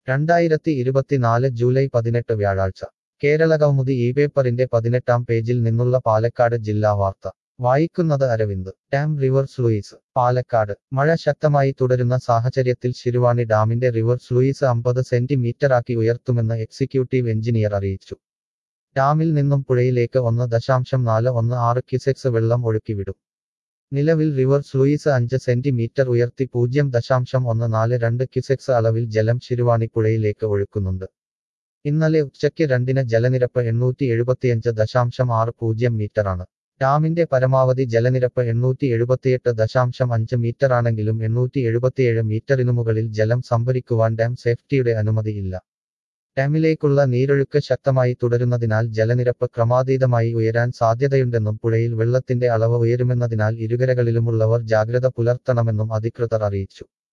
2024 July 18 വ്യാഴാഴ്ച കേരളകൗമുദി ഈ പേപ്പറിന്റെ 18-ാം പേജിൽ നിന്നുള്ള പാലക്കാട് ജില്ലാ വാർത്ത വായിക്കുന്നത് Aravind. Dam river sluice. Palakkad മഴ ശക്തമായി തുടരുന്ന സാഹചര്യത്തിൽ ശിരുവാണി ഡാമിന്റെ റിവേഴ്സ് ലൂയിസ് 50 സെന്റിമീറ്ററാക്കി ഉയർത്തുമെന്ന് എക്സിക്യൂട്ടീവ് എഞ്ചിനീയർ അറിയിച്ചു. ഡാമിൽ നിന്നും പുഴയിലേക്ക് 1.416 ക്യുസെക്സ് വെള്ളം ഒഴുക്കിവിടും. നിലവിൽ റിവേഴ്സ് ലൂയിസ് 5 സെന്റിമീറ്റർ ഉയർത്തി 0.142 ക്യുസെക്സ് അളവിൽ ജലം ശിരുവാണി പുഴയിലേക്ക് ഒഴുക്കുന്നുണ്ട്. ഇന്നലെ ഉച്ചയ്ക്ക് 2-ന് ജലനിരപ്പ് 875.60 മീറ്ററാണ്. ഡാമിന്റെ പരമാവധി ജലനിരപ്പ് 878.5 മീറ്ററാണെങ്കിലും 877 മീറ്ററിനു മുകളിൽ ജലം സംഭരിക്കുവാൻ ഡാം സേഫ്റ്റിയുടെ അനുമതിയില്ല. ഡാമിലേക്കുള്ള നീരൊഴുക്ക് ശക്തമായി തുടരുന്നതിനാൽ ജലനിരപ്പ് ക്രമാതീതമായി ഉയരാൻ സാധ്യതയുണ്ടെന്നും പുഴയിൽ വെള്ളത്തിന്റെ അളവ് ഉയരുമെന്നതിനാൽ ഇരുകരകളിലുമുള്ളവർ ജാഗ്രത പുലർത്തണമെന്നും അധികൃതർ അറിയിച്ചു.